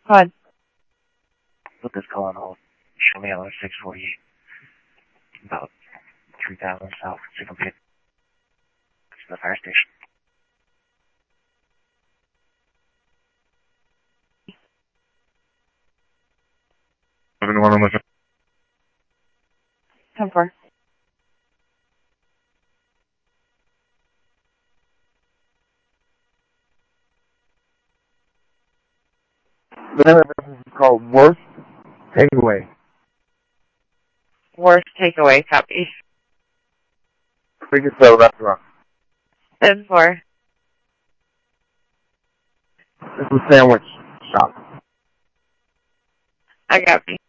Pod. Put this call on hold. Show me on 648. About 3,000 south, Signal Pit. To the fire station. 7-1 on the 10-4. The name of the business is called Worst Takeaway. Worst takeaway, copy. Biggest restaurant. 10-4. This is a sandwich shop. I got me.